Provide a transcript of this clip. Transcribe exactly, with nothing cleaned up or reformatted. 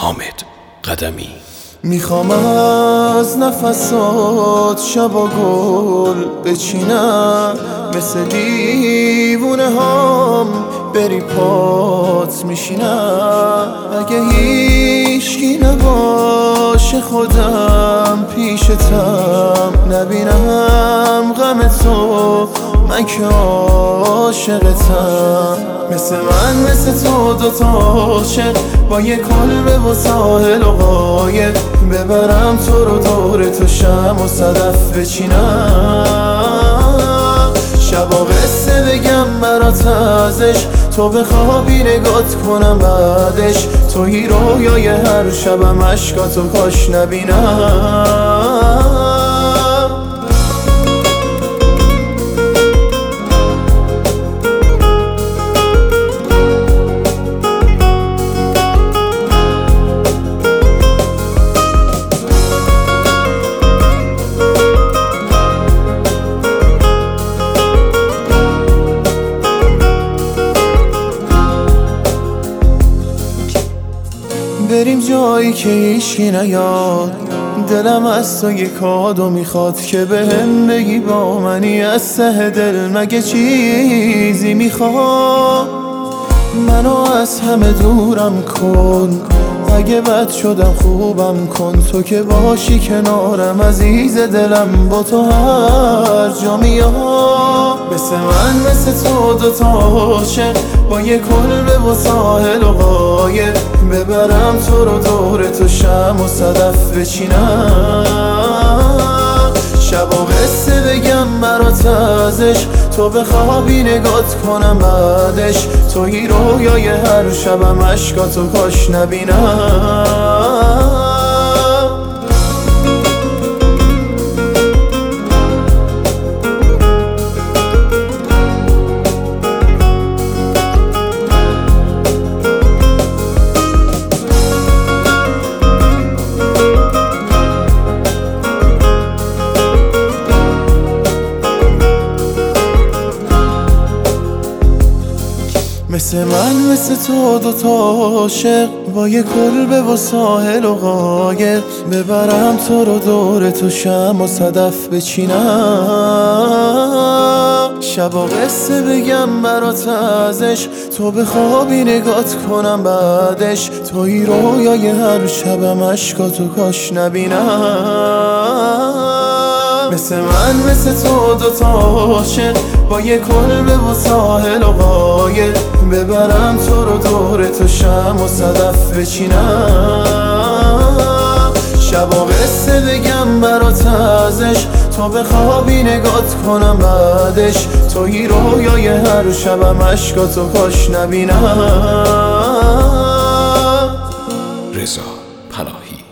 حامد قدمی. میخوام از نفسات شبا گل بچینم، مثل دیوونه هام بری پات میشینم. اگه هیچکی نباشه خودم پیشتم، نبینم غم تو من که عاشقتم. مثل من مثل تو دوتا عاشق با یه کلبه و ساحل و قایق، ببرم تو رو دور تو شم و صدف بچینم. شبا قصه بگم برات ازش، تو بخوابی نگات کنم بعدش. توی رویای هر شبم عشقاتو کاش نبینم. بریم جایی که هیچکی نیاد، دلم از تو یه کادو میخواد که بهم بگی با منی از ته دل مگه چیزی میخواد. منو از همه دورم کن، اگه بد شدم خوبم کن. تو که باشی کنارم عزیز دلم، با تو هر جا میام. مثل من مثل تو دوتا عاشق با یه کلبه و ساحل و قایق، ببرم تو رو دور تو شم و صدف بچینم. شبا قصه بگم برات ازش، تو بخوابی نگات کنم بعدش. توی رویای هر شبم عشقاتو کاش نبینم. مثل من مثل تو دوتا عاشق با یه کلبه و ساحل و قایق، ببرم تو رو دور تو شم و صدف بچینم. شبا قصه بگم برات ازش، تو بخوابی نگات کنم بعدش. توی رویای هر شبم عشقاتو کاش نبینم. مثل من مثل تو دوتا عاشق با یه کلبه و ساحل و قایق، ببرم تو رو دور تو شم و صدف بچینم. شبا قصه بگم برات ازش، تو بخوابی نگات کنم بعدش. توی رویای هر شبم عشقاتو کاش نبینم. رضا پناهی.